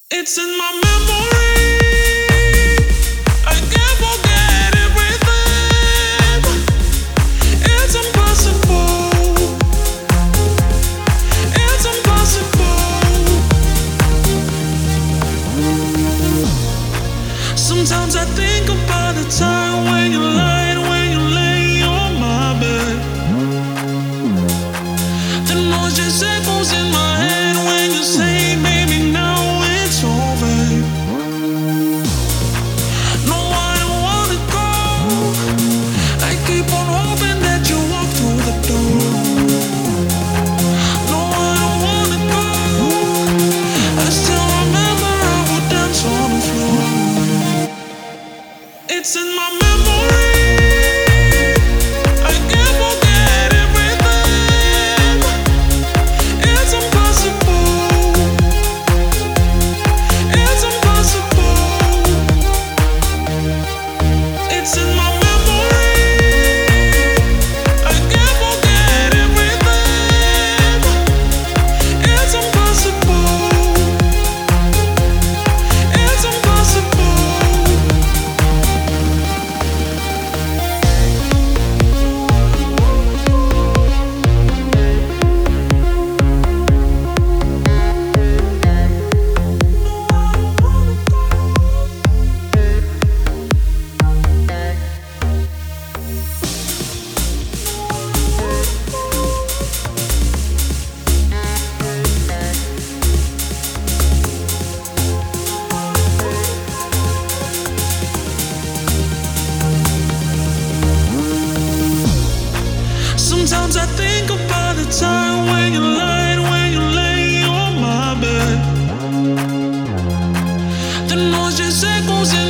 It's in my memory. I can't forget everything. It's impossible. It's impossible. Sometimes I think about the time when you lied, when you lay on my bed. The noise just echoes in my head when you say, baby, now it's over. No, I don't wanna go. I keep on hoping that you walk through the door. No, I don't wanna go. I still remember I would dance on the floor. It's in my memory. I can't forget everything. It's impossible. It's impossible. It's in my memory. I can't forget everything. It's impossible. It's impossible. Sometimes I think about the time when you lied, when you lay on my bed. The noise just echoes in